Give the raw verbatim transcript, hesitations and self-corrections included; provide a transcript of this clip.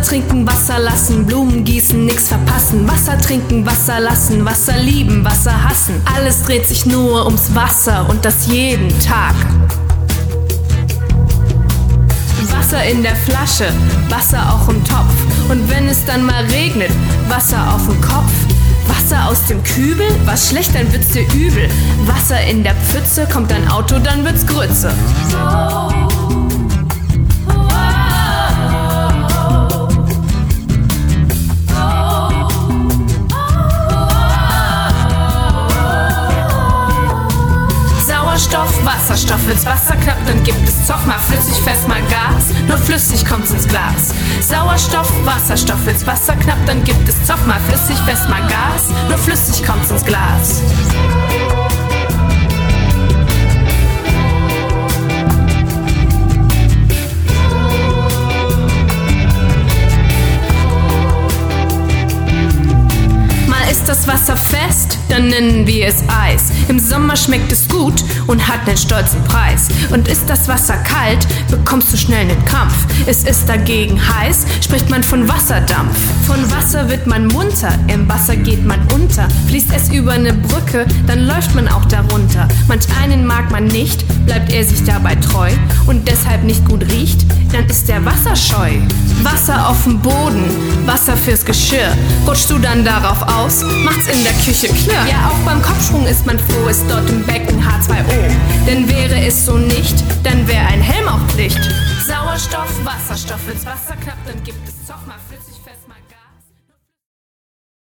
trinken, Wasser lassen, Blumen gießen, nix verpassen. Wasser trinken, Wasser lassen, Wasser lieben, Wasser hassen. Alles dreht sich nur ums Wasser und das jeden Tag. Wasser in der Flasche, Wasser auch im Topf. Und wenn es dann mal regnet, Wasser auf dem Kopf. Wasser aus dem Kübel, was schlecht, dann wird's dir übel. Wasser in der Pfütze, kommt dein Auto, dann wird's Grütze. Sauerstoff, Wasserstoff, wenn's Wasser knapp, dann gibt es Zoff, mal flüssig, fest, mal Gas, nur flüssig kommt's ins Glas. Sauerstoff, Wasserstoff, wenn's Wasser knapp, dann gibt es Zoff, mal flüssig, fest, mal Gas, nur flüssig kommt's ins Glas. Ist das Wasser fest, dann nennen wir es Eis. Im Sommer schmeckt es gut und hat einen stolzen Preis. Und ist das Wasser kalt, bekommst du schnell einen Krampf. Es ist dagegen heiß, spricht man von Wasserdampf. Von Wasser wird man munter, im Wasser geht man unter. Fließt es über eine Brücke, dann läuft man auch darunter. Manch einen mag man nicht, bleibt er sich dabei treu und deshalb nicht gut riecht, dann ist der wasserscheu. Wasser auf dem Boden, Wasser fürs Geschirr. Rutschst du dann darauf aus, macht's in der Küche klirr. Ja, auch beim Kopfsprung ist man froh, ist dort im Becken H zwei O. Denn wäre es so nicht, dann wäre ein Helm auch Pflicht. Sauerstoff, Wasserstoff, wenn's Wasser knapp, dann gibt es Zoff.